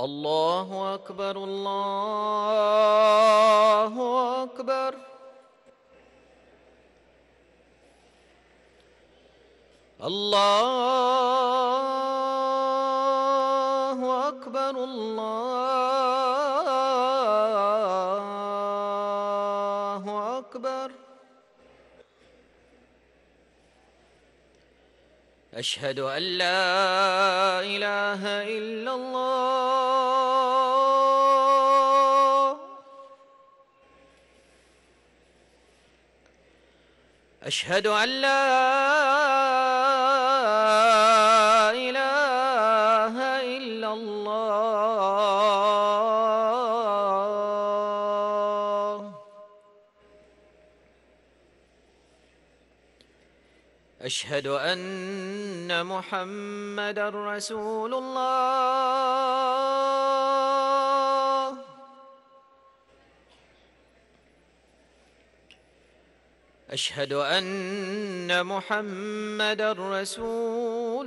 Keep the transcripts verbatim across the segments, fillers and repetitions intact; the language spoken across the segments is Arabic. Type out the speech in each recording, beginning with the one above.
الله أكبر الله أكبر. الله أكبر الله أكبر. أشهد أن لا إله إلا الله. أشهد أن لا إله إلا الله. أشهد أن محمدًا رسول الله. أشهد أن محمدًا رسول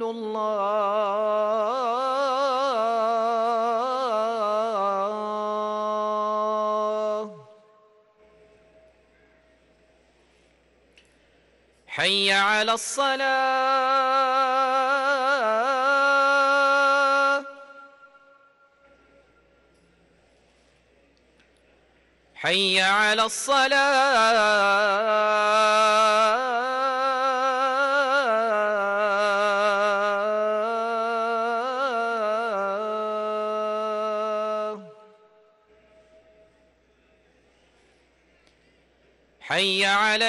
الله. حي على الصلاة. حي على الصلاة. حي على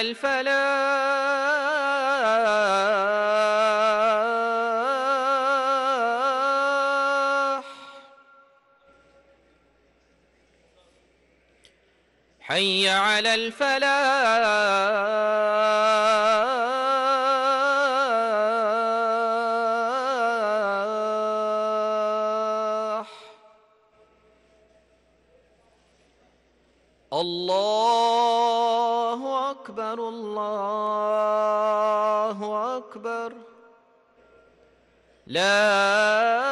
الفلاح. حي على الفلاح. الله أكبر الله أكبر. لا